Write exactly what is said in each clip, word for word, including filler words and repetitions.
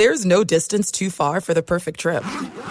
There's no distance too far for the perfect trip.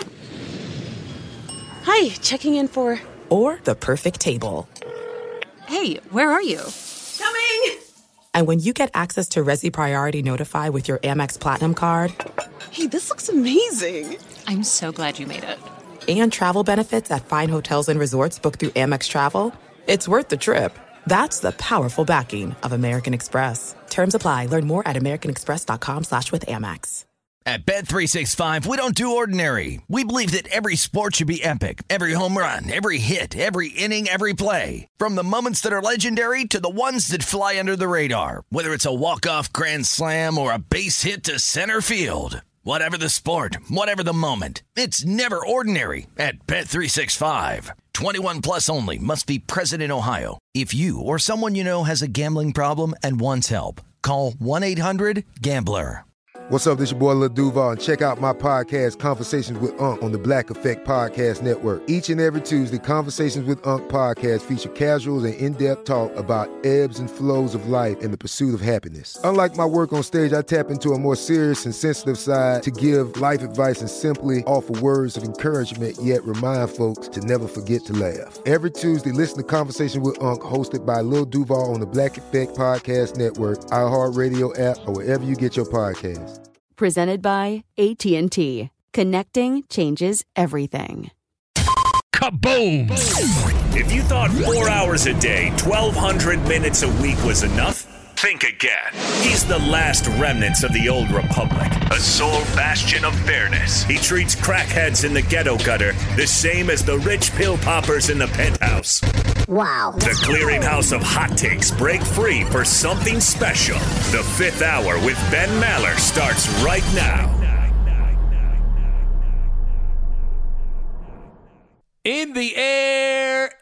Hi, checking in for... Or the perfect table. Hey, where are you? Coming! And when you get access to Resi Priority Notify with your Amex Platinum card... Hey, this looks amazing. I'm so glad you made it. And travel benefits at fine hotels and resorts booked through Amex Travel, it's worth the trip. That's the powerful backing of American Express. Terms apply. Learn more at americanexpress.com slash with Amex. At Bet three sixty-five, we don't do ordinary. We believe that every sport should be epic. Every home run, every hit, every inning, every play. From the moments that are legendary to the ones that fly under the radar. Whether it's a walk-off grand slam or a base hit to center field. Whatever the sport, whatever the moment, it's never ordinary at Bet three sixty-five. twenty-one plus only. Must be present in Ohio. If you or someone you know has a gambling problem and wants help, call one eight hundred gambler. What's up, this your boy Lil Duval, and check out my podcast, Conversations with Unc, on the Black Effect Podcast Network. Each and every Tuesday, Conversations with Unc podcast feature casuals and in-depth talk about ebbs and flows of life and the pursuit of happiness. Unlike my work on stage, I tap into a more serious and sensitive side to give life advice and simply offer words of encouragement, yet remind folks to never forget to laugh. Every Tuesday, listen to Conversation with Unc, hosted by Lil Duval on the Black Effect Podcast Network, iHeartRadio app, or wherever you get your podcasts. Presented by A T and T. Connecting changes everything. Kaboom! If you thought four hours a day, twelve hundred minutes a week was enough, think again. He's the last remnants of the old republic, a sole bastion of fairness. He treats crackheads in the ghetto gutter the same as the rich pill poppers in the penthouse. Wow. The clearinghouse of hot takes break free for something special. The fifth hour with Ben Maller starts right now. In the air,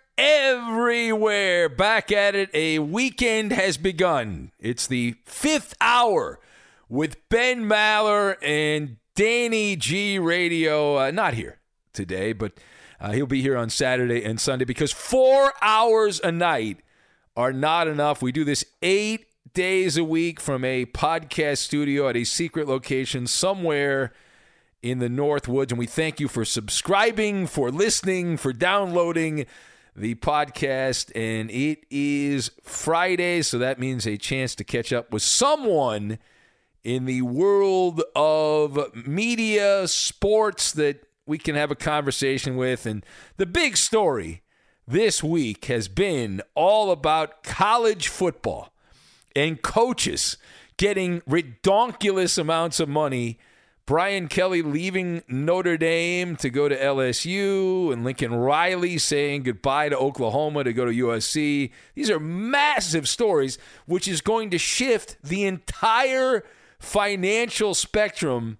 everywhere. Back at it. A weekend has begun. It's the fifth hour with Ben Maller and Danny G Radio. Uh, not here today, but uh, he'll be here on Saturday and Sunday because four hours a night are not enough. We do this eight days a week from a podcast studio at a secret location somewhere in the North Woods. And we thank you for subscribing, for listening, for downloading the podcast. And it is Friday, so that means a chance to catch up with someone in the world of media, sports that we can have a conversation with. And the big story this week has been all about college football and coaches getting redonkulous amounts of money. Brian Kelly leaving Notre Dame to go to L S U, and Lincoln Riley saying goodbye to Oklahoma to go to U S C. These are massive stories, which is going to shift the entire financial spectrum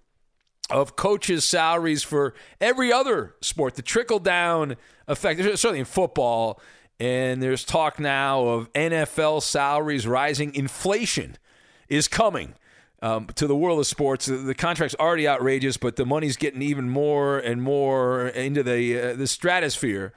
of coaches' salaries for every other sport. The trickle-down effect, certainly in football, and there's talk now of N F L salaries rising. Inflation is coming um, to the world of sports. The, the contract's already outrageous, but the money's getting even more and more into the uh, the stratosphere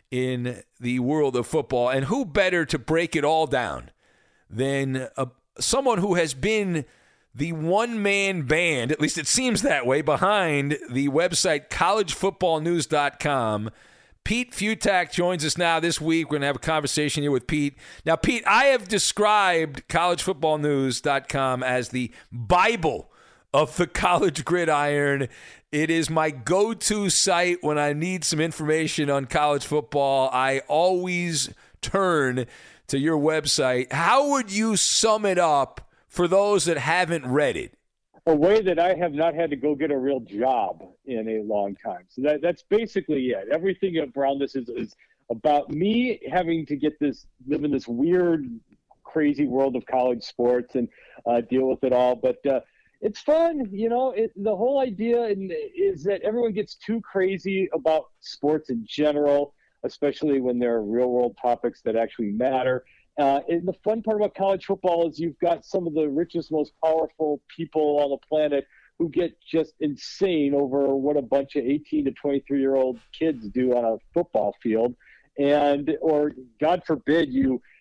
in the world of football. And who better to break it all down than a, someone who has been the one-man band, at least it seems that way, behind the website college football news dot com. Pete Fiutak joins us now this week. We're going to have a conversation here with Pete. Now, Pete, I have described college football news dot com as the Bible of the college gridiron. It is my go-to site when I need some information on college football. I always turn to your website. How would you sum it up for those that haven't read it? A way that I have not had to go get a real job in a long time. So that, that's basically it. Everything around this is, is about me having to get this, live in this weird, crazy world of college sports and uh, deal with it all. But uh, it's fun, you know. It, the whole idea is that everyone gets too crazy about sports in general, especially when there are real-world topics that actually matter. Uh, and the fun part about college football is you've got some of the richest, most powerful people on the planet who get just insane over what a bunch of eighteen to twenty-three-year-old kids do on a football field. And, or God forbid, you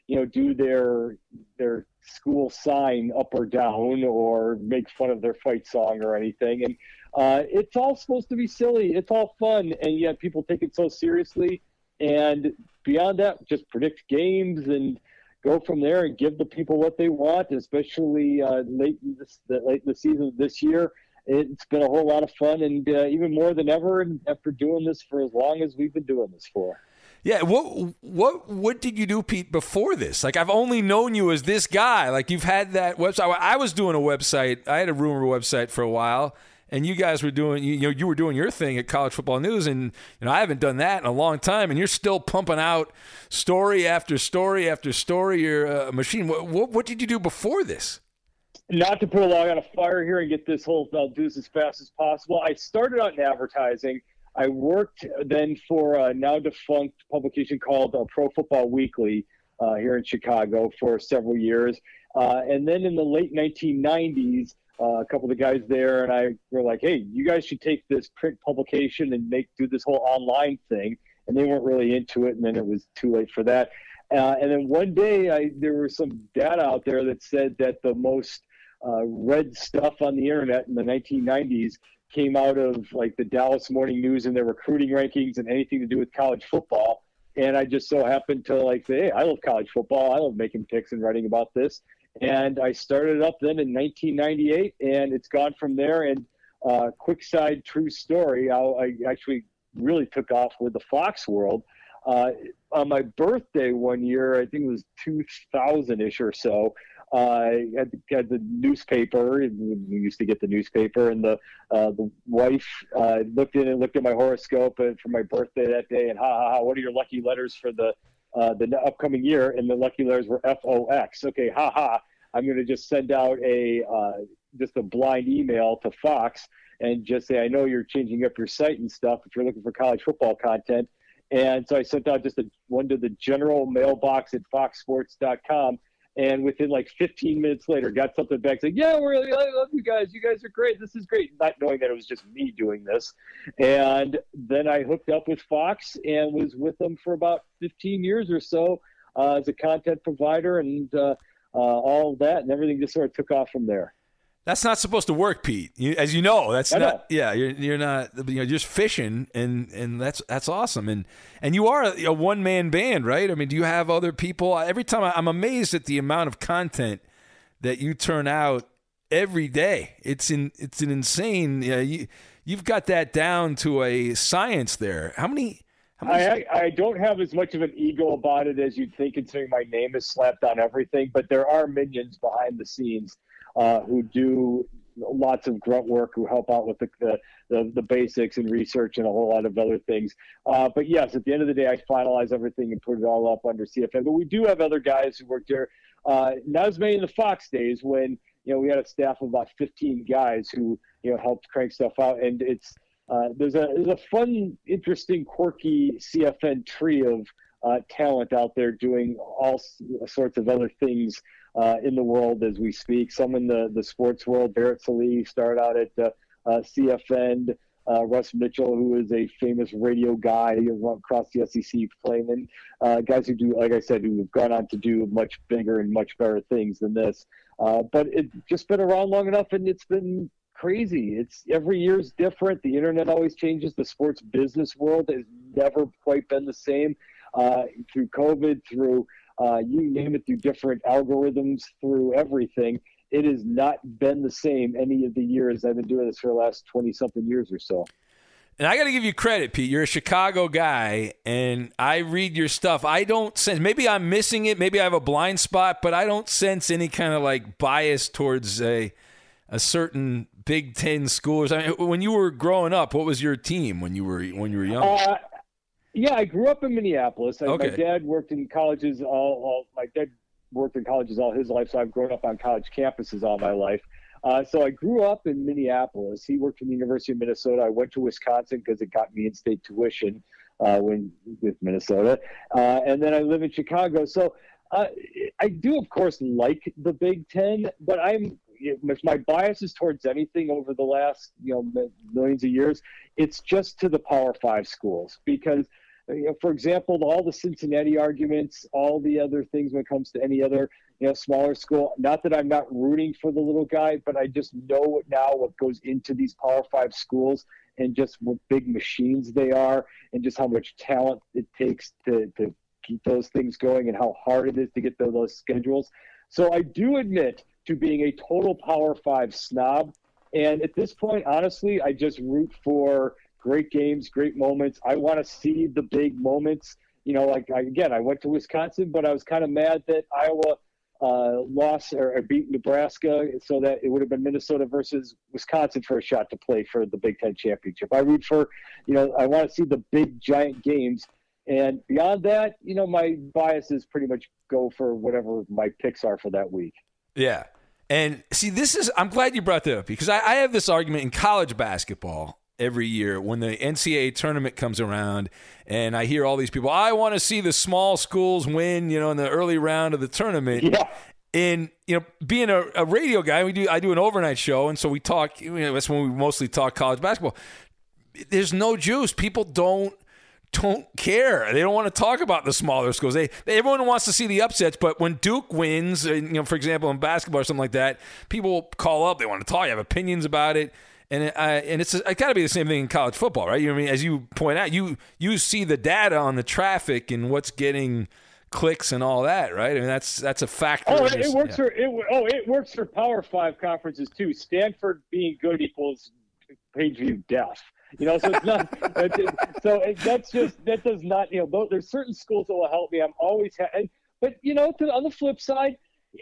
you know, do their their school sign up or down or make fun of their fight song or anything. And uh, it's all supposed to be silly. It's all fun, and yet people take it so seriously. And beyond that, just predict games and go from there and give the people what they want, especially uh, late in this, late in the season this year. It's been a whole lot of fun, and uh, even more than ever, and after doing this for as long as we've been doing this for. Yeah, what what what did you do, Pete, before this? Like, I've only known you as this guy. Like, you've had that website. I was doing a website. I had a rumor website for a while, and you guys were doing you know you were doing your thing at College Football News, and you know I haven't done that in a long time, and you're still pumping out story after story after story. You're a machine. What what, what did you do before this? Not to put a log on a fire here and get this whole, I'll do this as fast as possible. I started out in advertising. I worked then for a now defunct publication called uh, Pro Football Weekly uh, here in Chicago for several years. Uh, and then in the late nineteen nineties, uh, a couple of the guys there and I were like, hey, you guys should take this print publication and make do this whole online thing. And they weren't really into it, and then it was too late for that. Uh, and then one day I, there was some data out there that said that the most uh, read stuff on the internet in the nineteen nineties came out of like the Dallas Morning News and their recruiting rankings and anything to do with college football. And I just so happened to like say, hey, I love college football. I love making picks and writing about this. And I started up then in nineteen ninety-eight, and it's gone from there. And uh, quick side true story, I, I actually really took off with the Fox world. Uh, on my birthday one year, I think it was two thousand-ish or so, uh, I had, had the newspaper. We used to get the newspaper, and the uh, the wife uh, looked in and looked at my horoscope and for my birthday that day, and ha ha ha, what are your lucky letters for the uh, the upcoming year? And the lucky letters were F O X. Okay, ha ha. I'm going to just send out a uh, just a blind email to Fox and just say, I know you're changing up your site and stuff if you're looking for college football content. And so I sent out just a, one to the general mailbox at fox sports dot com. And within like fifteen minutes later, got something back saying, yeah, we're really, I love you guys. You guys are great. This is great. Not knowing that it was just me doing this. And then I hooked up with Fox and was with them for about fifteen years or so uh, as a content provider and uh, uh, all of that. And everything just sort of took off from there. That's not supposed to work, Pete. You, as you know, that's I not. know. Yeah, you're you're not. You know, you're just fishing, and, and that's that's awesome. And and you are a, a one man band, right? I mean, do you have other people? Every time I, I'm amazed at the amount of content that you turn out every day. It's in it's an insane. You know, you you've got that down to a science there. How many? How many I, I don't have as much of an ego about it as you'd think, considering my name is slapped on everything. But there are minions behind the scenes uh, who do lots of grunt work, who help out with the the, the, the basics and research and a whole lot of other things. Uh, but yes, at the end of the day, I finalize everything and put it all up under C F N. But we do have other guys who work there. Uh, not as many in the Fox days when, you know, we had a staff of about fifteen guys who, you know, helped crank stuff out. And it's, uh, there's a, there's a fun, interesting, quirky C F N tree of uh, talent out there doing all sorts of other things uh, in the world as we speak. Some in the, the sports world. Barrett Sallee started out at uh, uh, C F N. Uh, Russ Mitchell, who is a famous radio guy across the S E C playing, and uh, guys who do, like I said, who have gone on to do much bigger and much better things than this. Uh, but it's just been around long enough, and it's been crazy. It's every year's different. The internet always changes. The sports business world has never quite been the same. Uh, through COVID, through uh, you name it, through different algorithms, through everything. It has not been the same any of the years I've been doing this for the last twenty-something years or so. And I got to give you credit, Pete. You're a Chicago guy, and I read your stuff. I don't sense – maybe I'm missing it. Maybe I have a blind spot, but I don't sense any kind of, like, bias towards a a certain Big Ten schools. I mean, when you were growing up, what was your team when you were when you were young? Uh, yeah, I grew up in Minneapolis. I, Okay. My dad worked in colleges all, all – my dad – worked in colleges all his life, so I've grown up on college campuses all my life. Uh, so I grew up in Minneapolis. He worked for the University of Minnesota. I went to Wisconsin because it got me in-state tuition uh, when with Minnesota. Uh, and then I live in Chicago. So uh, I do, of course, like the Big Ten, but I'm if my bias is towards anything over the last you know millions of years, it's just to the Power Five schools because you know, for example, all the Cincinnati arguments, all the other things when it comes to any other, you know, smaller school. Not that I'm not rooting for the little guy, but I just know now what goes into these Power Five schools and just what big machines they are and just how much talent it takes to, to keep those things going and how hard it is to get those, those schedules. So I do admit to being a total Power Five snob. And at this point, honestly, I just root for great games, great moments. I want to see the big moments. You know, like, I, again, I went to Wisconsin, but I was kind of mad that Iowa uh, lost or, or beat Nebraska so that it would have been Minnesota versus Wisconsin for a shot to play for the Big Ten championship. I root for, you know, I want to see the big, giant games. And beyond that, you know, my biases pretty much go for whatever my picks are for that week. Yeah. And see, this is, I'm glad you brought that up because I, I have this argument in college basketball every year when the N C double A tournament comes around and I hear all these people, I want to see the small schools win, you know, in the early round of the tournament. Yeah. And, you know, being a, a radio guy, we do, I do an overnight show. And so we talk, you know, that's when we mostly talk college basketball. There's no juice. People don't, don't care. They don't want to talk about the smaller schools. They, they everyone wants to see the upsets, but when Duke wins, you know, for example, in basketball or something like that, people call up. They want to talk. You have opinions about it, and it, I, and it's it got to be the same thing in college football, right? You know what I mean? As you point out, you you see the data on the traffic and what's getting clicks and all that, right? I mean, that's that's a factor. Oh, it, this, it works yeah. for it. Oh, it works for Power Five conferences too. Stanford being good equals page view death. You know, so it's not. so it, that's just that does not. You know, there's certain schools that will help me. I'm always, ha- and, but you know, to, on the flip side,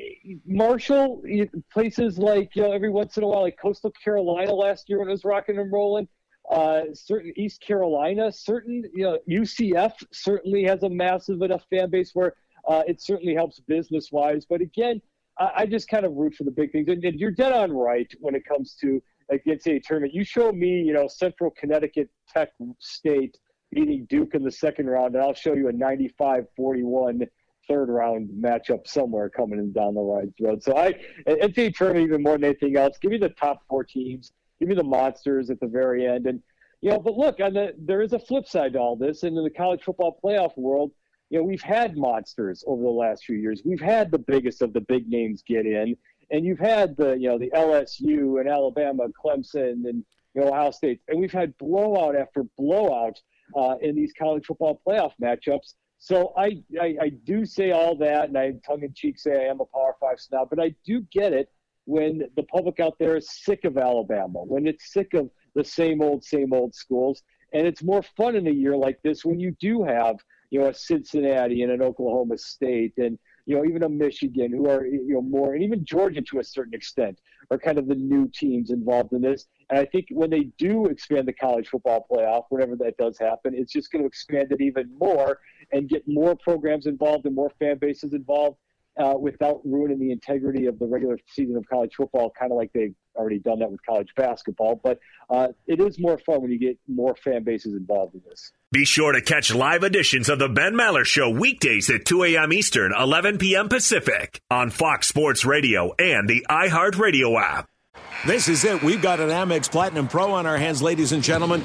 Marshall, places like, you know, every once in a while, like Coastal Carolina last year when it was rocking and rolling. Uh, certain East Carolina, certain, you know, U C F certainly has a massive enough fan base where uh, it certainly helps business wise. But again, I, I just kind of root for the big things, and, and you're dead on right when it comes to like the N C double A tournament. You show me, you know, Central Connecticut Tech State beating Duke in the second round, and I'll show you a ninety-five forty-one third round matchup somewhere coming in down the road. So I, N C double A tournament even more than anything else, give me the top four teams, give me the monsters at the very end. And, you know, but look, on the, there is a flip side to all this. And in the college football playoff world, you know, we've had monsters over the last few years. We've had the biggest of the big names get in. And you've had the, you know, the L S U and Alabama, Clemson, and, you know, Ohio State. And we've had blowout after blowout uh, in these college football playoff matchups. So I, I, I do say all that, and I tongue-in-cheek say I am a Power Five snob, but I do get it when the public out there is sick of Alabama, when it's sick of the same old, same old schools. And it's more fun in a year like this when you do have, you know, a Cincinnati and an Oklahoma State and, you know, even a Michigan who are, you know, more, and even Georgia to a certain extent are kind of the new teams involved in this. And I think when they do expand the college football playoff, whenever that does happen, it's just going to expand it even more and get more programs involved and more fan bases involved uh, without ruining the integrity of the regular season of college football, kind of like they've already done that with college basketball. But uh, it is more fun when you get more fan bases involved in this. Be sure to catch live editions of the Ben Maller Show weekdays at two a.m. Eastern, eleven p.m. Pacific on Fox Sports Radio and the iHeartRadio app. This is it. We've got an Amex Platinum Pro on our hands, ladies and gentlemen.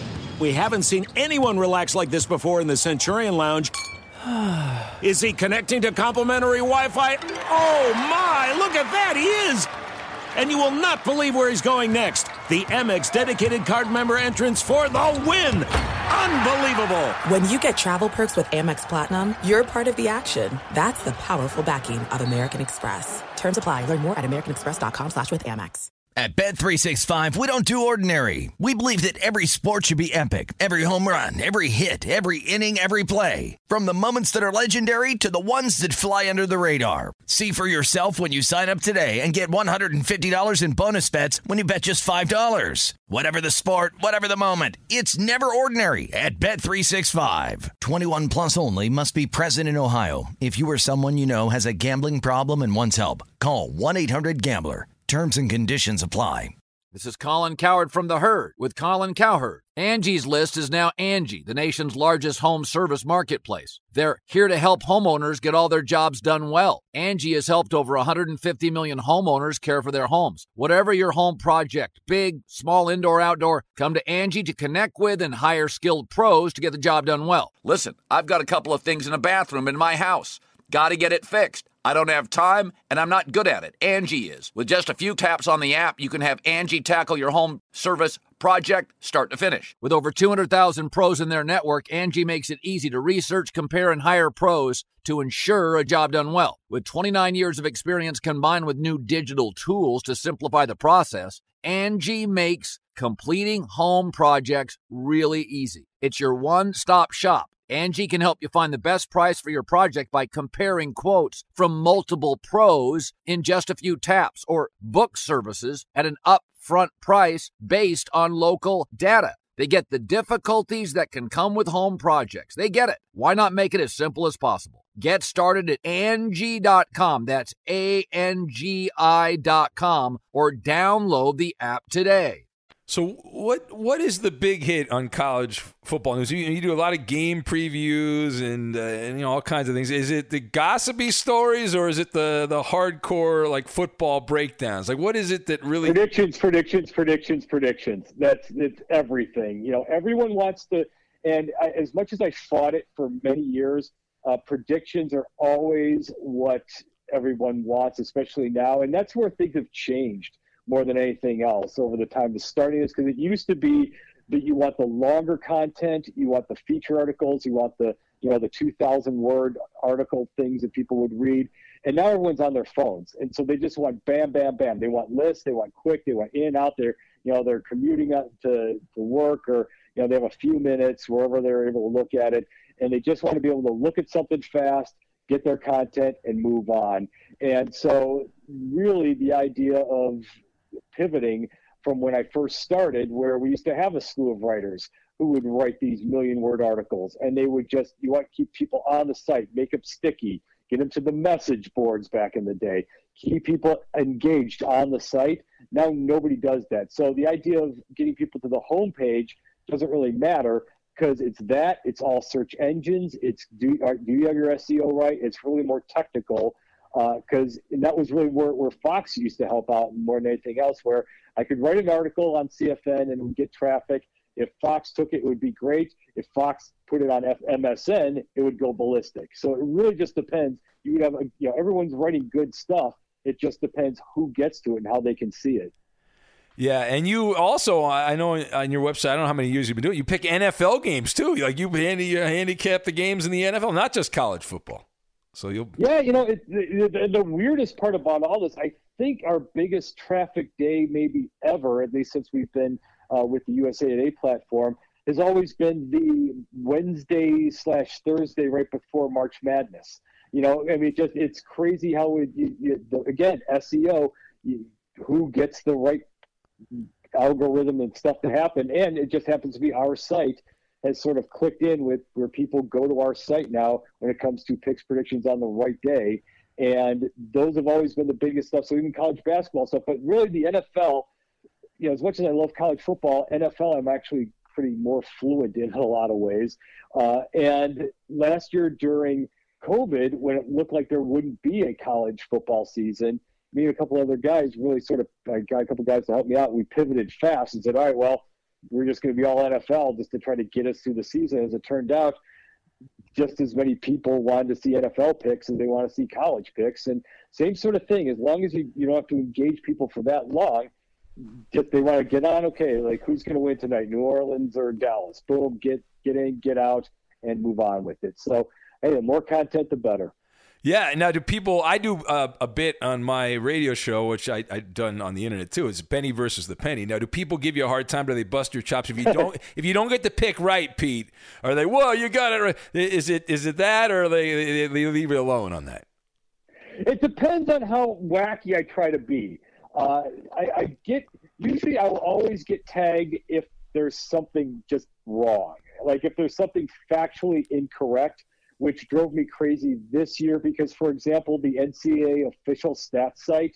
We haven't seen anyone relax like this before in the Centurion Lounge. Is he connecting to complimentary Wi-Fi? Oh, my. Look at that. He is. And you will not believe where he's going next. The Amex dedicated card member entrance for the win. Unbelievable. When you get travel perks with Amex Platinum, you're part of the action. That's the powerful backing of American Express. Terms apply. Learn more at americanexpress.com slash with Amex. At Bet three sixty-five, we don't do ordinary. We believe that every sport should be epic. Every home run, every hit, every inning, every play. From the moments that are legendary to the ones that fly under the radar. See for yourself when you sign up today and get one hundred fifty dollars in bonus bets when you bet just five dollars. Whatever the sport, whatever the moment, it's never ordinary at Bet three sixty-five. twenty-one plus only. Must be present in Ohio. If you or someone you know has a gambling problem and wants help, call one eight hundred gambler. Terms and conditions apply. This is Colin Cowherd from The Herd with Colin Cowherd. Angie's List is now Angie, the nation's largest home service marketplace. They're here to help homeowners get all their jobs done well. Angie has helped over one hundred fifty million homeowners care for their homes. Whatever your home project, big, small, indoor, outdoor, come to Angie to connect with and hire skilled pros to get the job done well. Listen, I've got a couple of things in a bathroom in my house. Got to get it fixed. I don't have time, and I'm not good at it. Angie is. With just a few taps on the app, you can have Angie tackle your home service project start to finish. With over two hundred thousand pros in their network, Angie makes it easy to research, compare, and hire pros to ensure a job done well. With twenty-nine years of experience combined with new digital tools to simplify the process, Angie makes completing home projects really easy. It's your one-stop shop. Angie can help you find the best price for your project by comparing quotes from multiple pros in just a few taps, or book services at an upfront price based on local data. They get the difficulties that can come with home projects. They get it. Why not make it as simple as possible? Get started at Angie dot com. That's A N G I dot com, or download the app today. So what what is the big hit on college football news? You, you do a lot of game previews and, uh, and you know all kinds of things. Is it the gossipy stories, or is it the, the hardcore like football breakdowns? Like, what is it that really predictions, predictions, predictions, predictions? That's it's everything. You know, everyone wants to. And I, as much as I fought it for many years, uh, predictions are always what everyone wants, especially now. And that's where things have changed more than anything else over the time of starting this, because it used to be that you want the longer content, you want the feature articles, you want the you know the two thousand word article things that people would read, and now everyone's on their phones, and so they just want bam, bam, bam. They want lists, they want quick, they want in, out there. You know, they're commuting out to, to work, or you know they have a few minutes wherever they're able to look at it, and they just want to be able to look at something fast, get their content, and move on. And so, really, the idea of pivoting from when I first started, where we used to have a slew of writers who would write these million word articles, and they would just, you want to keep people on the site, make them sticky, get them to the message boards back in the day, keep people engaged on the site. Now nobody does that. So the idea of getting people to the homepage doesn't really matter, because it's that, it's all search engines, it's do, do you have your S E O right? It's really more technical. Because uh, that was really where, where Fox used to help out more than anything else, where I could write an article on C F N and it would get traffic. If Fox took it, it would be great. If Fox put it on F- M S N, it would go ballistic. So it really just depends. You would have, a, you know, everyone's writing good stuff. It just depends who gets to it and how they can see it. Yeah, and you also, I know on your website, I don't know how many years you've been doing it, you pick N F L games too. Like you handy, uh, handicap the games in the N F L, not just college football. So you'll yeah, you know, it, the, the, the weirdest part about all this, I think our biggest traffic day maybe ever, at least since we've been uh, with the U S A Today platform, has always been the Wednesday slash Thursday right before March Madness. You know, I mean, just it's crazy how it, you, you, again, S E O, you, who gets the right algorithm and stuff to happen, and it just happens to be our site has sort of clicked in with where people go to our site now when it comes to picks predictions on the right day. And those have always been the biggest stuff. So even college basketball stuff, but really the N F L, you know, as much as I love college football, N F L, I'm actually pretty more fluent in a lot of ways. Uh, and last year during COVID, when it looked like there wouldn't be a college football season, me and a couple other guys really sort of, I got a couple guys to help me out. We pivoted fast and said, all right, well, we're just going to be all N F L just to try to get us through the season. As it turned out, just as many people wanted to see N F L picks as they want to see college picks. And same sort of thing, as long as you, you don't have to engage people for that long, just they want to get on, okay, like who's going to win tonight, New Orleans or Dallas? Boom, get get in, get out, and move on with it. So, hey, the more content, the better. Yeah. Now, do people? I do uh, a bit on my radio show, which I, I've done on the internet too. It's Penny versus the Penny. Now, do people give you a hard time? Do they bust your chops if you don't? If you don't get the pick right, Pete? Are they? Whoa, you got it right. Is it? Is it that, or they, they, they leave you alone on that? It depends on how wacky I try to be. Uh, I, I get usually I will always get tagged if there's something just wrong, like if there's something factually incorrect, which drove me crazy this year because, for example, the N C double A official stats site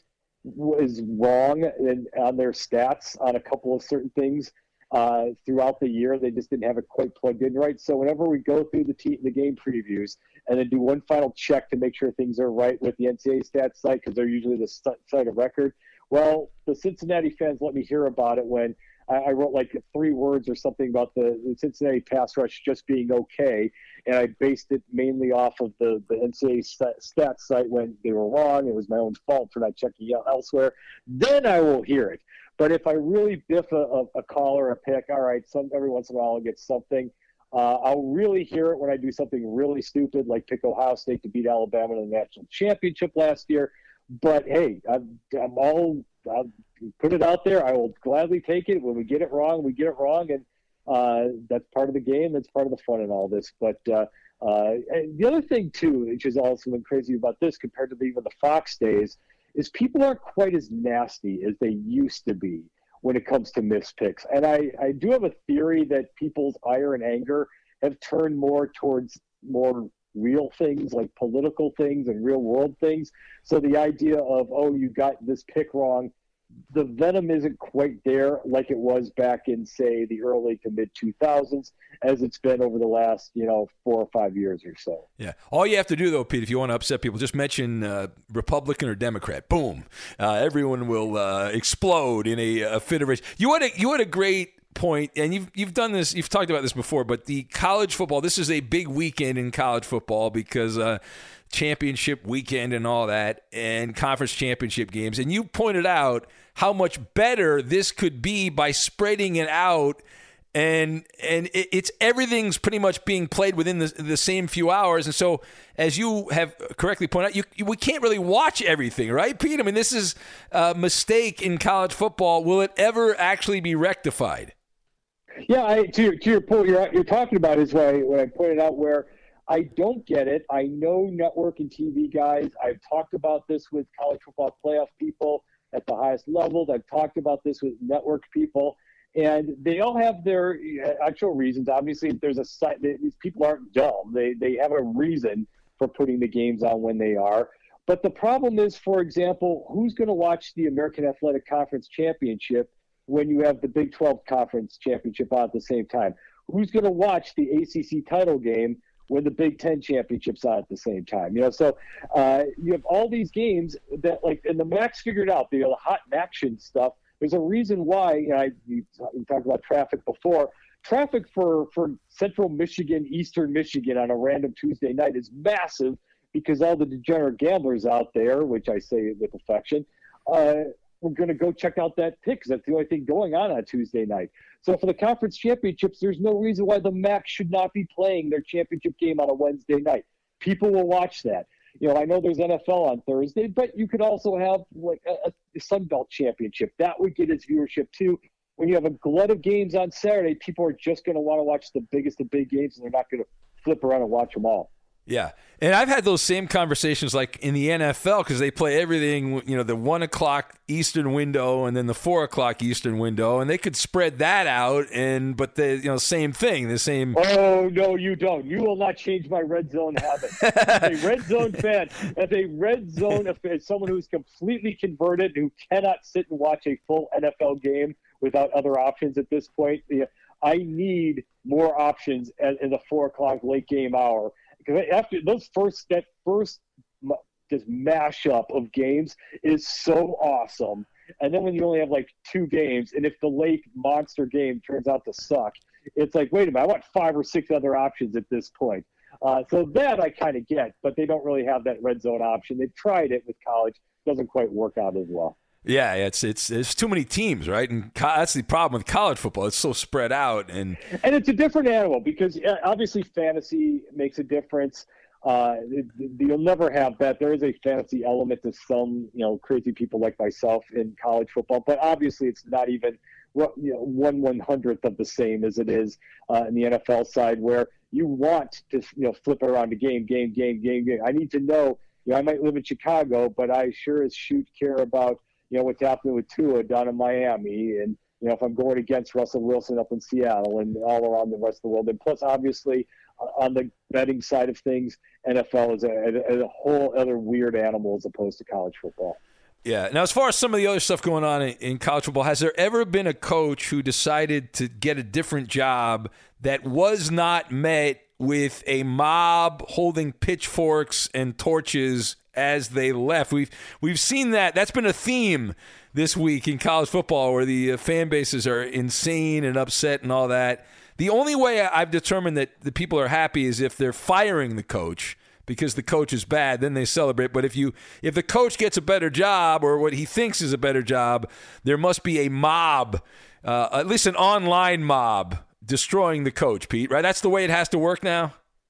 was wrong in, on their stats on a couple of certain things uh, throughout the year. They just didn't have it quite plugged in right. So whenever we go through the te- the game previews and then do one final check to make sure things are right with the N C double A stats site, because they're usually the st- site of record, well, the Cincinnati fans let me hear about it when I, I wrote like three words or something about the, the Cincinnati pass rush just being okay, and I based it mainly off of the, the N C double A stats site when they were wrong. It was my own fault for not checking out elsewhere. Then I will hear it. But if I really biff a, a, a call or a pick, all right, some every once in a while I'll get something. Uh, I'll really hear it when I do something really stupid, like pick Ohio State to beat Alabama in the national championship last year. But hey, I'm, I'm all I'll put it out there. I will gladly take it. When we get it wrong, we get it wrong, and uh, that's part of the game. That's part of the fun in all this. But uh, uh, and the other thing too, which is also been crazy about this compared to the, even the Fox days, is people aren't quite as nasty as they used to be when it comes to missed picks. And I, I do have a theory that people's ire and anger have turned more towards more real things, like political things and real world things. So the idea of, oh, you got this pick wrong, the venom isn't quite there like it was back in, say, the early to mid two thousands, as it's been over the last, you know, four or five years or so. Yeah. All you have to do, though, Pete, if you want to upset people, just mention uh, Republican or Democrat. Boom. Uh, everyone will uh, explode in a, a fit of rage. You had a, you had a great point, and you've you've done this, you've talked about this before, but the college football, this is a big weekend in college football because uh, championship weekend and all that, and conference championship games. And you pointed out how much better this could be by spreading it out, and and it, it's everything's pretty much being played within the, the same few hours. And so, as you have correctly pointed out, you, you, we can't really watch everything, right, Pete? I mean, this is a mistake in college football. Will it ever actually be rectified? Yeah, I, to, your, to your point, you're, you're talking about is what I, what I pointed out where I don't get it. I know network and T V guys. I've talked about this with college football playoff people at the highest levels. I've talked about this with network people, and they all have their actual reasons. Obviously, there's a site. These people aren't dumb. They they have a reason for putting the games on when they are. But the problem is, for example, who's going to watch the American Athletic Conference Championship when you have the Big twelve Conference Championship on at the same time? Who's going to watch the A C C title game when the Big Ten Championship's on at the same time? You know, so uh, you have all these games that, like, and the M A C's figured out, the, you know, the hot action stuff. There's a reason why, you know, I, you, you talked about traffic before. Traffic for, for Central Michigan, Eastern Michigan on a random Tuesday night is massive because all the degenerate gamblers out there, which I say with affection, uh, we're going to go check out that pick because that's the only thing going on on Tuesday night. So for the conference championships, there's no reason why the M A C should not be playing their championship game on a Wednesday night. People will watch that. You know, I know there's N F L on Thursday, but you could also have like a, a Sun Belt championship. That would get its viewership too. When you have a glut of games on Saturday, people are just going to want to watch the biggest of big games, and they're not going to flip around and watch them all. Yeah, and I've had those same conversations like in the N F L because they play everything, you know, the one o'clock Eastern window and then the four o'clock Eastern window, and they could spread that out. And but the you know same thing, the same. Oh no, you don't. You will not change my red zone habit. As a red zone fan, as a red zone, as someone who's completely converted, who cannot sit and watch a full N F L game without other options at this point, I need more options in the four o'clock late game hour. Because after those first that first just mashup of games is so awesome, and then when you only have like two games, and if the late monster game turns out to suck, it's like, wait a minute, I want five or six other options at this point. Uh, so that I kind of get, but they don't really have that red zone option. They've tried it with college, doesn't quite work out as well. Yeah, it's it's it's too many teams, right? And co- that's the problem with college football. It's so spread out, and and it's a different animal because obviously fantasy makes a difference. Uh, it, you'll never have that. There is a fantasy element to some, you know, crazy people like myself in college football, but obviously it's not even you know one one hundredth of the same as it is uh, in the N F L side, where you want to you know flip around a game, game, game, game, game. I need to know. You know, I might live in Chicago, but I sure as shoot care about you know, what's happening with Tua down in Miami, and, you know, if I'm going against Russell Wilson up in Seattle and all around the rest of the world. And plus, obviously, uh, on the betting side of things, N F L is a, a, a whole other weird animal as opposed to college football. Yeah. Now, as far as some of the other stuff going on in, in college football, has there ever been a coach who decided to get a different job that was not met with a mob holding pitchforks and torches as they left? We've we've seen that. That's been a theme this week in college football, where the uh, fan bases are insane and upset and all that. The only way I've determined that the people are happy is if they're firing the coach because the coach is bad, then they celebrate. But if you if the coach gets a better job, or what he thinks is a better job, there must be a mob, uh, at least an online mob, destroying the coach, Pete, right? That's the way it has to work now?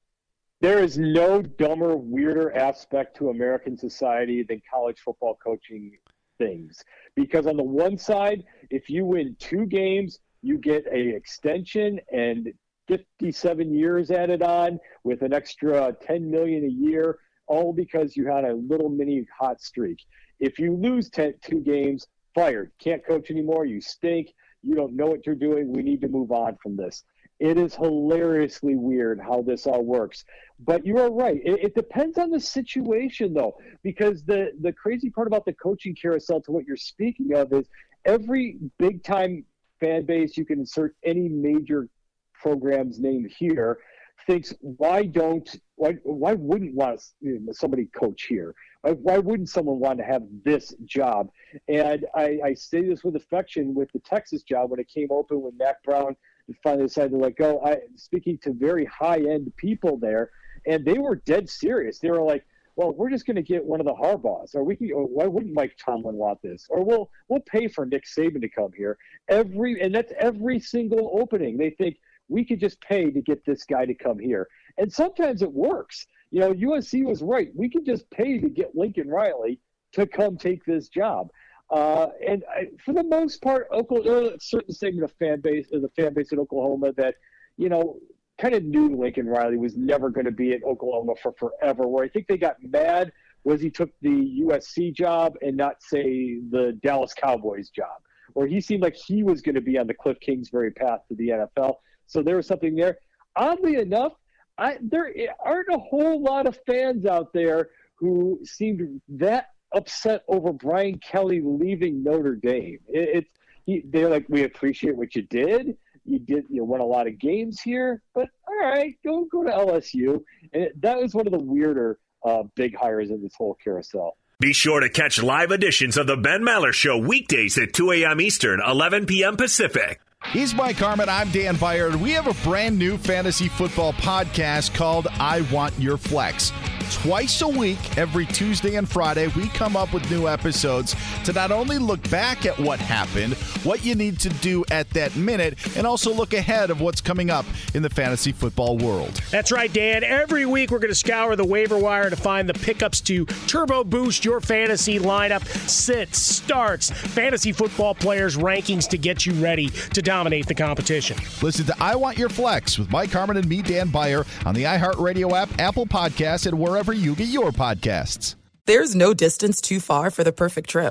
There is no dumber, weirder aspect to American society than college football coaching things. Because on the one side, if you win two games, you get a extension and fifty-seven years added on with an extra ten million dollars a year, all because you had a little mini hot streak. If you lose ten, two games, fired. Can't coach anymore. You stink. You don't know what you're doing. We need to move on from this. It is hilariously weird how this all works. But you are right. It, it depends on the situation, though, because the, the crazy part about the coaching carousel, to what you're speaking of, is every big-time fan base, you can insert any major program's name here, thinks, why don't why why wouldn't want you know, somebody coach here? Why, why wouldn't someone want to have this job? And I, I say this with affection with the Texas job when it came open, when Mac Brown finally decided to let go. I speaking to very high end people there, and they were dead serious. They were like, well, we're just going to get one of the Harbaughs, or we can. Or why wouldn't Mike Tomlin want this? Or we'll we'll pay for Nick Saban to come here. Every and that's every single opening. They think we could just pay to get this guy to come here. And sometimes it works. You know, U S C was right. We could just pay to get Lincoln Riley to come take this job. Uh, and I, for the most part, Oklahoma, a certain segment of fan base, the fan base in Oklahoma that, you know, kind of knew Lincoln Riley was never going to be at Oklahoma for forever. Where I think they got mad was he took the U S C job and not, say, the Dallas Cowboys job, where he seemed like he was going to be on the Cliff Kingsbury path to the N F L. So there was something there. Oddly enough, I, there aren't a whole lot of fans out there who seemed that upset over Brian Kelly leaving Notre Dame. It, it's they're like, we appreciate what you did. You did you won a lot of games here, but all right, go go to L S U. And it, that was one of the weirder uh, big hires in this whole carousel. Be sure to catch live editions of the Ben Maller Show weekdays at two a.m. Eastern, eleven p.m. Pacific. He's Mike Harmon. I'm Dan Byard. We have a brand new fantasy football podcast called I Want Your Flex. Twice a week, every Tuesday and Friday, we come up with new episodes to not only look back at what happened, what you need to do at that minute, and also look ahead of what's coming up in the fantasy football world. That's right, Dan. Every week, we're going to scour the waiver wire to find the pickups to turbo boost your fantasy lineup, sits, starts, fantasy football players' rankings to get you ready to dominate the competition. Listen to I Want Your Flex with Mike Harmon and me, Dan Byer, on the iHeartRadio app, Apple Podcasts, and wherever you get your podcasts. There's no distance too far for the perfect trip.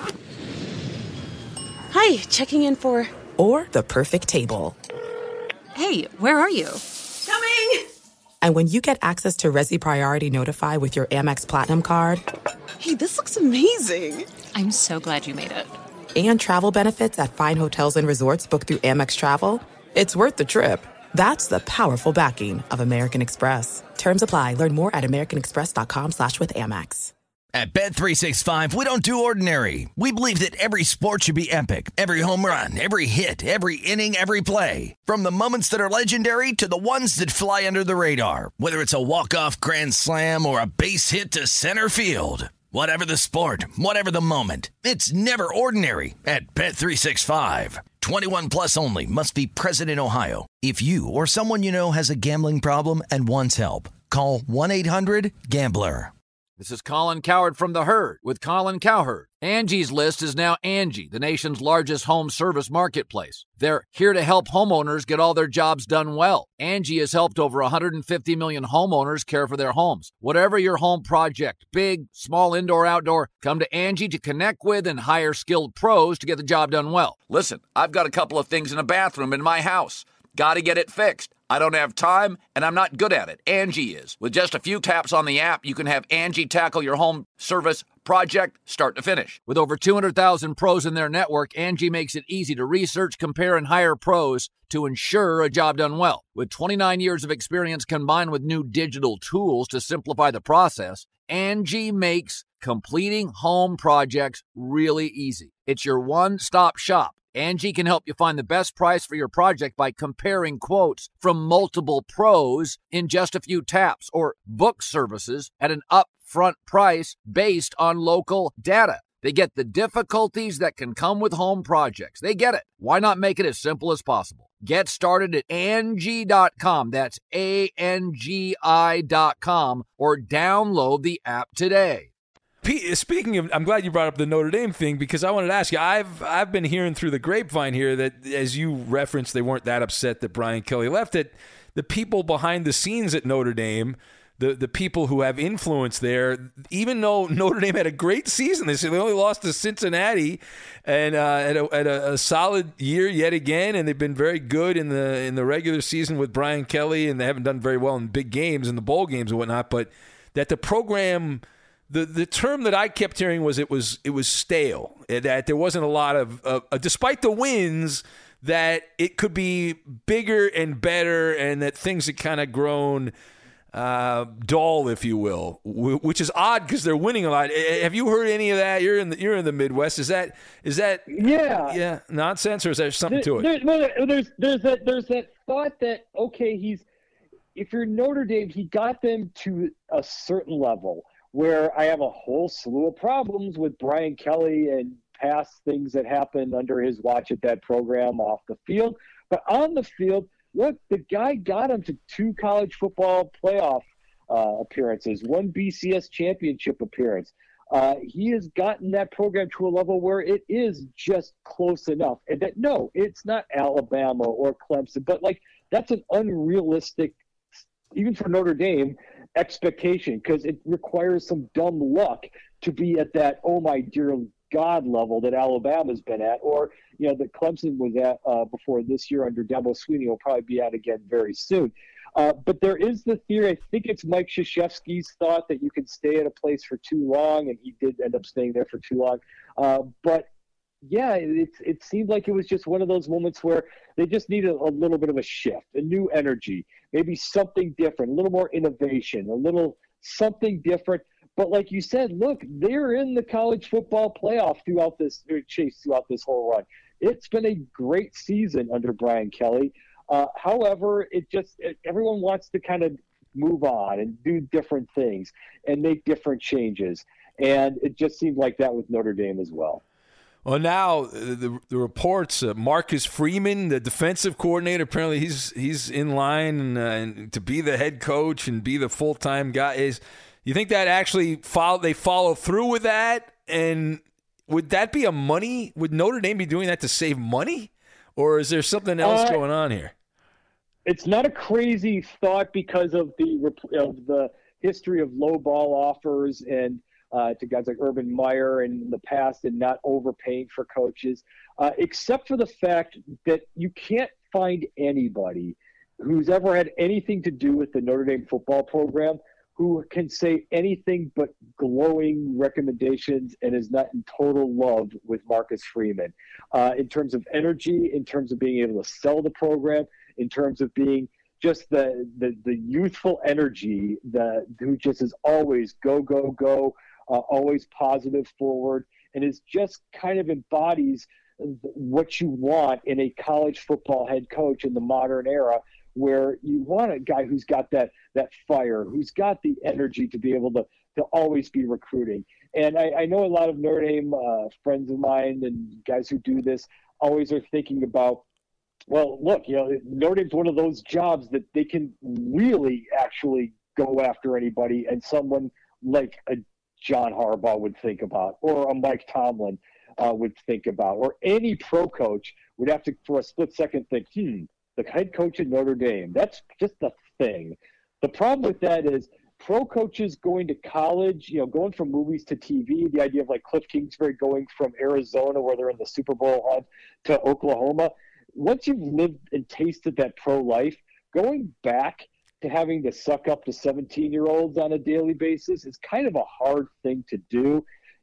Hi, checking in for... Or the perfect table. Hey, where are you? Coming! And when you get access to Resi Priority Notify with your Amex Platinum card... Hey, this looks amazing! I'm so glad you made it. And travel benefits at fine hotels and resorts booked through Amex Travel, it's worth the trip. That's the powerful backing of American Express. Terms apply. Learn more at americanexpress.com slash with Amex. At Bet three sixty-five, we don't do ordinary. We believe that every sport should be epic. Every home run, every hit, every inning, every play. From the moments that are legendary to the ones that fly under the radar. Whether it's a walk-off grand slam or a base hit to center field. Whatever the sport, whatever the moment, it's never ordinary at Bet three sixty-five. twenty-one plus only. Must be present in Ohio. If you or someone you know has a gambling problem and wants help, call one eight hundred gambler. This is Colin Cowherd from The Herd with Colin Cowherd. Angie's List is now Angie, the nation's largest home service marketplace. They're here to help homeowners get all their jobs done well. Angie has helped over one hundred fifty million homeowners care for their homes. Whatever your home project, big, small, indoor, outdoor, come to Angie to connect with and hire skilled pros to get the job done well. Listen, I've got a couple of things in a bathroom in my house. Got to get it fixed. I don't have time, and I'm not good at it. Angie is. With just a few taps on the app, you can have Angie tackle your home service project start to finish. With over two hundred thousand pros in their network, Angie makes it easy to research, compare, and hire pros to ensure a job done well. With twenty-nine years of experience combined with new digital tools to simplify the process, Angie makes completing home projects really easy. It's your one-stop shop. Angie can help you find the best price for your project by comparing quotes from multiple pros in just a few taps, or book services at an upfront price based on local data. They get the difficulties that can come with home projects. They get it. Why not make it as simple as possible? Get started at Angie dot com. That's A N G I dot com, or download the app today. Speaking of, I'm glad you brought up the Notre Dame thing, because I wanted to ask you, I've I've been hearing through the grapevine here that, as you referenced, they weren't that upset that Brian Kelly left. That the people behind the scenes at Notre Dame, the, the people who have influence there, even though Notre Dame had a great season this year, they only lost to Cincinnati and uh, at, a, at a, a solid year yet again, and they've been very good in the in the regular season with Brian Kelly, and they haven't done very well in big games, in the bowl games and whatnot, but that the program... The the term that I kept hearing was it was it was stale, that there wasn't a lot of, uh, despite the wins, that it could be bigger and better, and that things had kind of grown uh, dull, if you will, which is odd because they're winning a lot. Have you heard any of that? You're in the you're in the Midwest. Is that is that yeah yeah nonsense, or is there something there, to it? There, there's there's that there's that thought that okay, he's if you're Notre Dame, he got them to a certain level, where I have a whole slew of problems with Brian Kelly and past things that happened under his watch at that program off the field. But on the field, look, the guy got him to two college football playoff uh, appearances, one B C S championship appearance. Uh, he has gotten that program to a level where it is just close enough. And that, no, it's not Alabama or Clemson, but like that's an unrealistic, even for Notre Dame, expectation, because it requires some dumb luck to be at that oh my dear God level that Alabama's been at, or you know that Clemson was at uh, before this year under Dabo Swinney will probably be at again very soon. Uh, but there is the theory, I think it's Mike Krzyzewski's thought, that you can stay at a place for too long, and he did end up staying there for too long. Uh, but yeah, it, it seemed like it was just one of those moments where they just needed a little bit of a shift, a new energy, maybe something different, a little more innovation, a little something different. But like you said, look, they're in the college football playoff throughout this chase, throughout this whole run. It's been a great season under Brian Kelly. Uh, however, it just it, everyone wants to kind of move on and do different things and make different changes. And it just seemed like that with Notre Dame as well. Well, now the, the reports, uh, Marcus Freeman, the defensive coordinator, apparently he's he's in line and, uh, and to be the head coach and be the full-time guy. Is you think that actually follow, they follow through with that? And would that be a money? Would Notre Dame be doing that to save money? Or is there something else uh, going on here? It's not a crazy thought because of the of the history of low ball offers and Uh, to guys like Urban Meyer in the past, and not overpaying for coaches, uh, except for the fact that you can't find anybody who's ever had anything to do with the Notre Dame football program who can say anything but glowing recommendations and is not in total love with Marcus Freeman uh, in terms of energy, in terms of being able to sell the program, in terms of being just the, the, the youthful energy that who just is always go, go, go, Uh, always positive forward, and is just kind of embodies what you want in a college football head coach in the modern era, where you want a guy who's got that that fire, who's got the energy to be able to to always be recruiting. And I, I know a lot of Notre Dame uh, friends of mine and guys who do this always are thinking about, well, look, you know, Notre Dame's one of those jobs that they can really actually go after anybody, and someone like a John Harbaugh would think about, or a Mike Tomlin uh, would think about, or any pro coach would have to, for a split second, think, hmm, the head coach at Notre Dame, that's just a thing. The problem with that is pro coaches going to college, you know, going from movies to T V, the idea of like Cliff Kingsbury going from Arizona, where they're in the Super Bowl hunt, to Oklahoma. Once you've lived and tasted that pro life, going back to having to suck up to seventeen-year-olds on a daily basis is kind of a hard thing to do.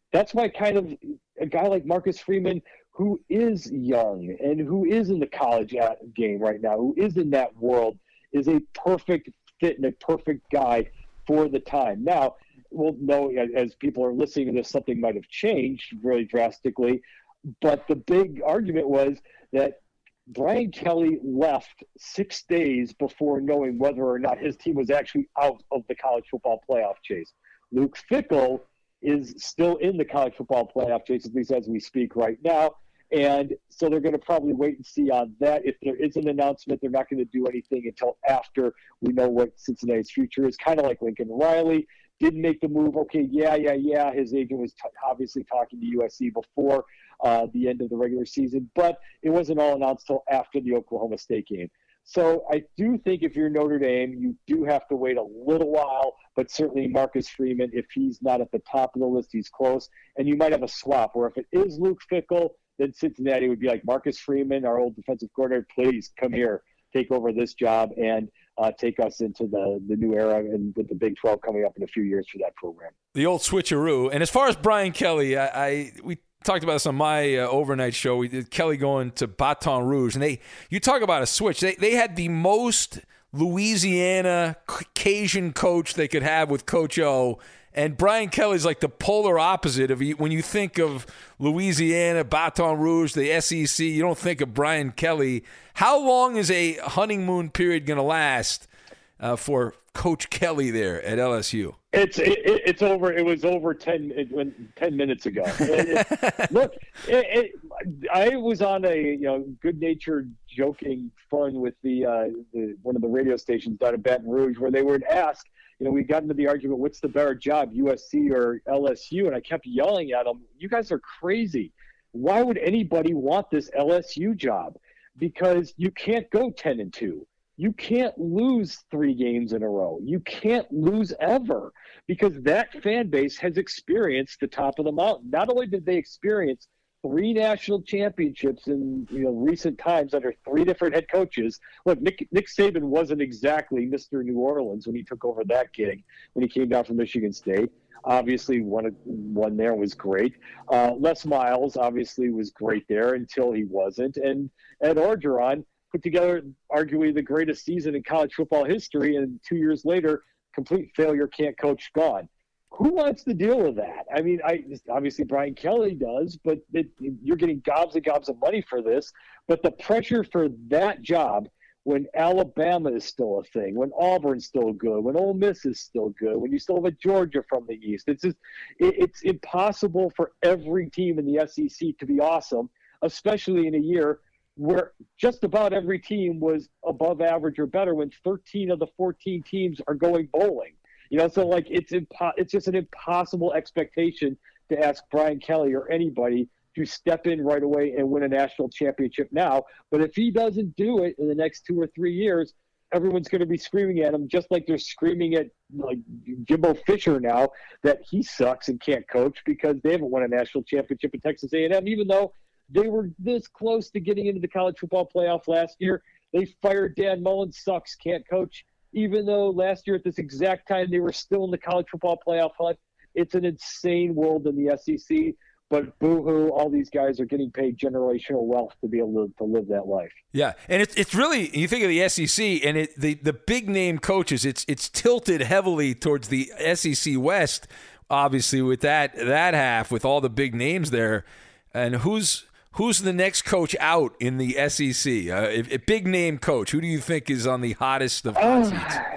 that's why kind of a guy like Marcus Freeman, who is young and who is in the college game right now, who is in that world, is a perfect fit and a perfect guy for the time. Now, we'll know as people are listening to this, something might have changed really drastically. But the big argument was that Brian Kelly left six days before knowing whether or not his team was actually out of the college football playoff chase. Luke Fickell is still in the college football playoff chase, at least as we speak right now. And so they're going to probably wait and see on that. If there is an announcement, they're not going to do anything until after we know what Cincinnati's future is. Kind of like Lincoln Riley didn't make the move. Okay, yeah, yeah, yeah. His agent was t- obviously talking to U S C before uh, the end of the regular season, but it wasn't all announced till after the Oklahoma State game. So I do think if you're Notre Dame, you do have to wait a little while, but certainly Marcus Freeman, if he's not at the top of the list, he's close. And you might have a swap where if it is Luke Fickell, then Cincinnati would be like, Marcus Freeman, our old defensive coordinator, please come here, take over this job, and uh, take us into the, the new era and with the Big twelve coming up in a few years for that program. The old switcheroo. And as far as Brian Kelly, I, I we talked about this on my uh, overnight show. We did Kelly going to Baton Rouge, and they you talk about a switch. They they had the most Louisiana Cajun coach they could have with Coach O. And Brian Kelly's like the polar opposite of when you think of Louisiana, Baton Rouge, the S E C, you don't think of Brian Kelly. How long is a honeymoon period going to last uh, for Coach Kelly there at L S U? It's it, it's over. It was over ten it went ten minutes ago. It, it, look, it, it, I was on a you know good-natured joking fun with the, uh, the one of the radio stations down in Baton Rouge where they would ask. You know, we got into the argument, what's the better job, U S C or L S U? And I kept yelling at them, you guys are crazy. Why would anybody want this L S U job? Because you can't go ten and two. You can't lose three games in a row. You can't lose ever because that fan base has experienced the top of the mountain. Not only did they experience three national championships in you know recent times under three different head coaches. Look, Nick, Nick Saban wasn't exactly Mister New Orleans when he took over that gig when he came down from Michigan State. Obviously, one one there was great. Uh, Les Miles obviously was great there until he wasn't. And Ed Orgeron put together arguably the greatest season in college football history, and two years later, complete failure, can't coach, gone. Who wants to deal with that? I mean, I obviously Brian Kelly does, but it, you're getting gobs and gobs of money for this. But the pressure for that job when Alabama is still a thing, when Auburn's still good, when Ole Miss is still good, when you still have a Georgia from the East, it's just it, it's impossible for every team in the S E C to be awesome, especially in a year where just about every team was above average or better when thirteen of the fourteen teams are going bowling. You know, so like it's impo- it's just an impossible expectation to ask Brian Kelly or anybody to step in right away and win a national championship now. But if he doesn't do it in the next two or three years, everyone's going to be screaming at him, just like they're screaming at like Jimbo Fisher now that he sucks and can't coach because they haven't won a national championship at Texas A and M, even though they were this close to getting into the college football playoff last year. They fired Dan Mullen, sucks, can't coach. Even though last year at this exact time they were still in the college football playoff hunt. It's an insane world in the S E C, but boo-hoo, all these guys are getting paid generational wealth to be able to, to live that life. Yeah, and it's it's really, you think of the S E C and it, the, the big-name coaches, it's it's tilted heavily towards the S E C West, obviously, with that that half, with all the big names there. And who's who's the next coach out in the S E C? Uh, if, a big-name coach, who do you think is on the hottest of hot seats? Uh,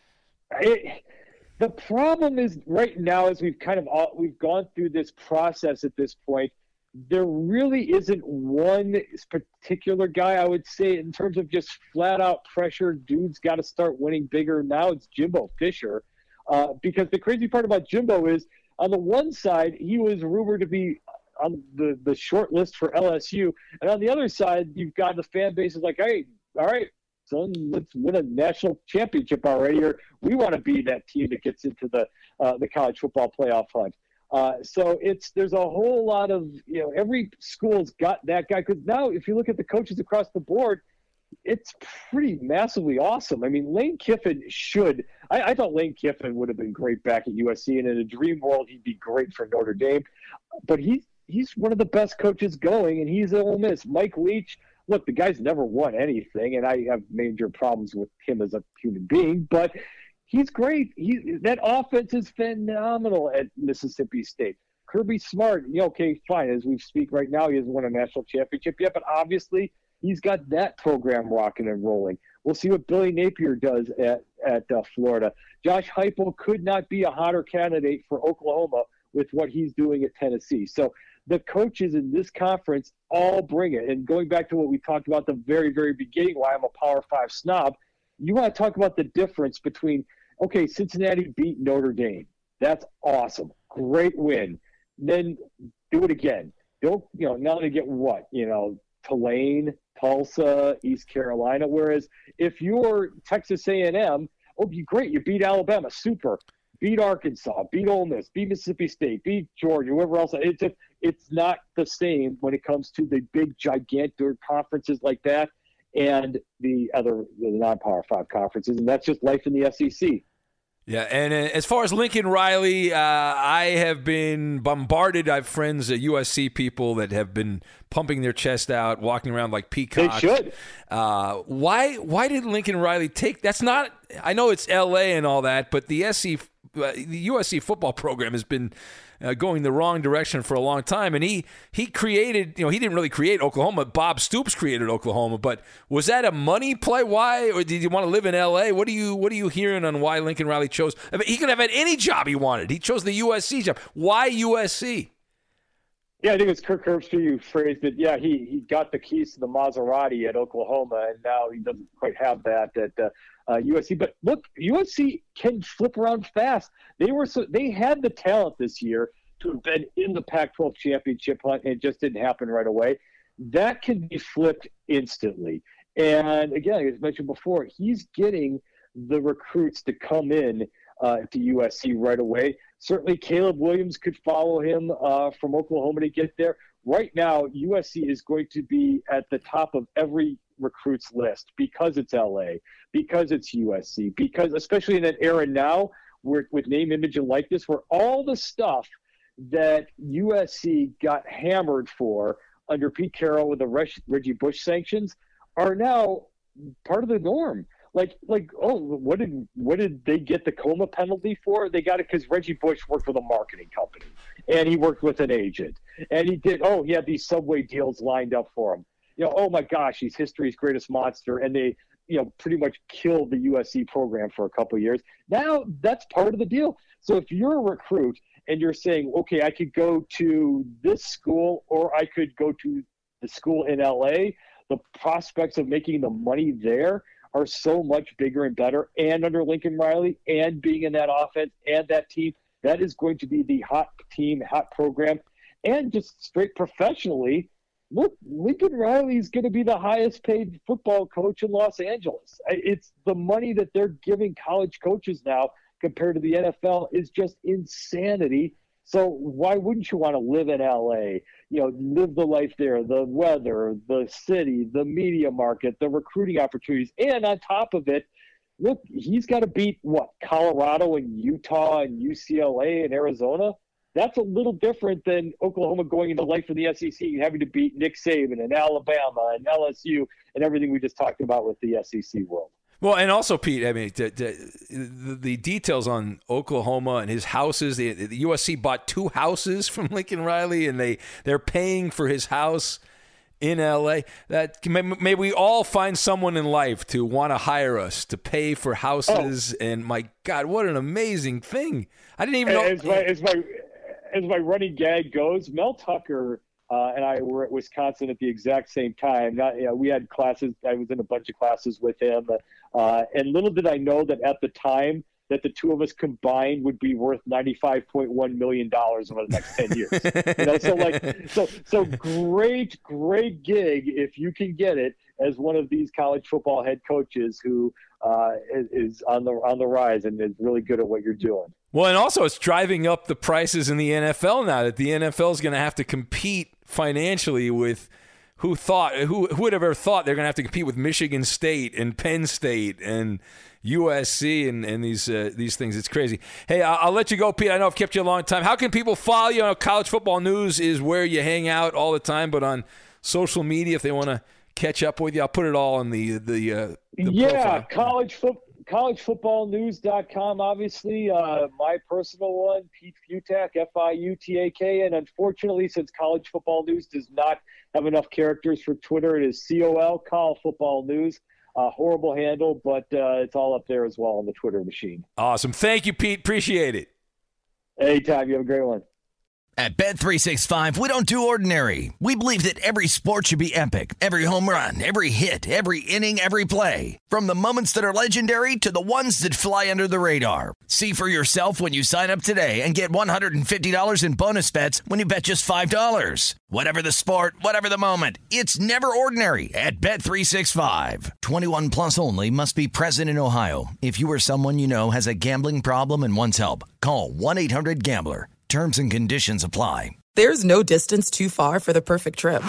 it, the problem is right now, as we've kind of all, we've gone through this process at this point, there really isn't one particular guy. I would say in terms of just flat-out pressure, dude's got to start winning bigger. Now it's Jimbo Fisher, uh, because the crazy part about Jimbo is on the one side he was rumored to be on the, the short list for L S U. And on the other side, you've got the fan base is like, hey, all right, son, let's win a national championship already, or we want to be that team that gets into the uh, the college football playoff hunt. Uh, so it's there's a whole lot of, you know, every school's got that guy. Because now if you look at the coaches across the board, it's pretty massively awesome. I mean, Lane Kiffin should I, I thought Lane Kiffin would have been great back at U S C, and in a dream world, he'd be great for Notre Dame. But he's he's one of the best coaches going, and he's at Ole Miss. Mike Leach, look, the guy's never won anything, and I have major problems with him as a human being, but he's great. He that offense is phenomenal at Mississippi State. Kirby Smart, you know, okay, fine. As we speak right now, he hasn't won a national championship yet, but obviously he's got that program rocking and rolling. We'll see what Billy Napier does at, at uh, Florida. Josh Heupel could not be a hotter candidate for Oklahoma with what he's doing at Tennessee. So the coaches in this conference all bring it. And going back to what we talked about at the very, very beginning, why I'm a Power Five snob, you want to talk about the difference between, okay, Cincinnati beat Notre Dame. That's awesome. Great win. Then do it again. Don't, you know, now they get what? You know, Tulane, Tulsa, East Carolina. Whereas if you're Texas A and M, oh, you great. You beat Alabama. Super. Beat Arkansas. Beat Ole Miss. Beat Mississippi State. Beat Georgia. Whoever else. It's just, it's not the same when it comes to the big, gigantic conferences like that and the other the non-Power Five conferences. And that's just life in the S E C. Yeah, and as far as Lincoln Riley, uh, I have been bombarded. I have friends, uh, U S C people that have been pumping their chest out, walking around like peacocks. They should. Uh, why? Why did Lincoln Riley take? That's not. I know it's L A and all that, but the S C, uh, the U S C football program has been uh, going the wrong direction for a long time. And he he created. You know, he didn't really create Oklahoma. Bob Stoops created Oklahoma. But was that a money play? Why? Or did you want to live in L A? What are you What are you hearing on why Lincoln Riley chose? I mean, he could have had any job he wanted. He chose the U S C job. Why U S C? Yeah, I think it's Kirk Herbstreit who phrased it. Yeah, he he got the keys to the Maserati at Oklahoma, and now he doesn't quite have that at uh, uh, U S C. But look, U S C can flip around fast. They were so they had the talent this year to have been in the Pac twelve championship hunt, and it just didn't happen right away. That can be flipped instantly. And again, as mentioned before, he's getting the recruits to come in uh, to U S C right away. Certainly, Caleb Williams could follow him uh, from Oklahoma to get there. Right now, U S C is going to be at the top of every recruit's list because it's L A, because it's U S C, because especially in an era now where, with name, image, and likeness, where all the stuff that U S C got hammered for under Pete Carroll with the Reggie Bush sanctions are now part of the norm. Like, like, oh, what did what did they get the coma penalty for? They got it because Reggie Bush worked with a marketing company, and he worked with an agent, and he did. Oh, he had these Subway deals lined up for him. You know, oh my gosh, he's history's greatest monster, and they, you know, pretty much killed the U S C program for a couple of years. Now that's part of the deal. So if you're a recruit and you're saying, okay, I could go to this school, or I could go to the school in L A, the prospects of making the money there are so much bigger and better, and under Lincoln Riley and being in that offense and that team, that is going to be the hot team, hot program. And just straight professionally, look, Lincoln Riley is going to be the highest paid football coach in Los Angeles. It's the money that they're giving college coaches now compared to the N F L is just insanity. So why wouldn't you want to live in L A, you know, live the life there, the weather, the city, the media market, the recruiting opportunities. And on top of it, look, he's got to beat, what, Colorado and Utah and U C L A and Arizona? That's a little different than Oklahoma going into life for the S E C and having to beat Nick Saban and Alabama and L S U and everything we just talked about with the S E C world. Well, and also, Pete, I mean, the, the, the details on Oklahoma and his houses, the, the U S C bought two houses from Lincoln Riley, and they, they're paying for his house in L A. That may, may we all find someone in life to want to hire us to pay for houses. Oh. And, my God, what an amazing thing. I didn't even know. As my, as my, as my running gag goes, Mel Tucker Uh, and I were at Wisconsin at the exact same time. Not, you know, we had classes. I was in a bunch of classes with him. Uh, and little did I know that at the time that the two of us combined would be worth ninety-five point one million dollars over the next ten years. You know, so like, so, so great, great gig if you can get it as one of these college football head coaches who uh, is, is on the, on the rise and is really good at what you're doing. Well, and also it's driving up the prices in the N F L now that the N F L is going to have to compete financially with who thought who, who would have ever thought they're going to have to compete with Michigan State and Penn State and U S C and, and these uh, these things. It's crazy. Hey, I'll, I'll let you go, Pete. I know I've kept you a long time. How can people follow you? College Football News is where you hang out all the time, but on social media, if they want to catch up with you, I'll put it all in the the, uh, the yeah, profile. college football. college football news dot com, obviously. Uh, my personal one, Pete Fiutak, F I U T A K. And unfortunately, since College Football News does not have enough characters for Twitter, it is C O L, Call Football News. Uh, horrible handle, but uh, it's all up there as well on the Twitter machine. Awesome. Thank you, Pete. Appreciate it. Anytime. You have a great one. At Bet three sixty-five, we don't do ordinary. We believe that every sport should be epic. Every home run, every hit, every inning, every play. From the moments that are legendary to the ones that fly under the radar. See for yourself when you sign up today and get one hundred fifty dollars in bonus bets when you bet just five dollars. Whatever the sport, whatever the moment, it's never ordinary at Bet three sixty-five. twenty-one plus only. Must be present in Ohio. If you or someone you know has a gambling problem and wants help, call one eight hundred gambler. Terms and conditions apply. There's no distance too far for the perfect trip.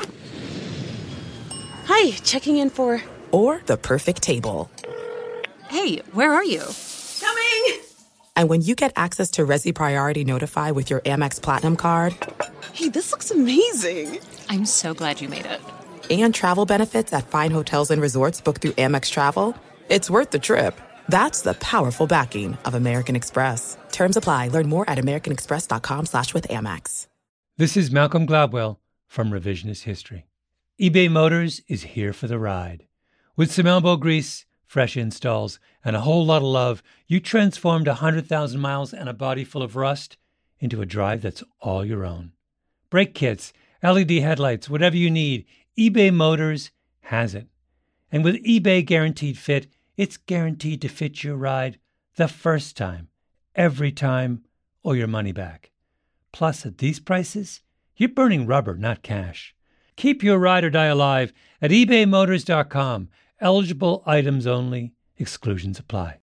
Hi, checking in for... Or the perfect table. Hey, where are you? Coming! And when you get access to Resi Priority Notify with your Amex Platinum card... Hey, this looks amazing! I'm so glad you made it. And travel benefits at fine hotels and resorts booked through Amex Travel, it's worth the trip. That's the powerful backing of American Express. Terms apply. Learn more at americanexpress.com slash with Amex. This is Malcolm Gladwell from Revisionist History. eBay Motors is here for the ride. With some elbow grease, fresh installs, and a whole lot of love, you transformed one hundred thousand miles and a body full of rust into a drive that's all your own. Brake kits, L E D headlights, whatever you need, eBay Motors has it. And with eBay Guaranteed Fit, it's guaranteed to fit your ride the first time, every time, or your money back. Plus, at these prices, you're burning rubber, not cash. Keep your ride or die alive at ebay motors dot com. Eligible items only. Exclusions apply.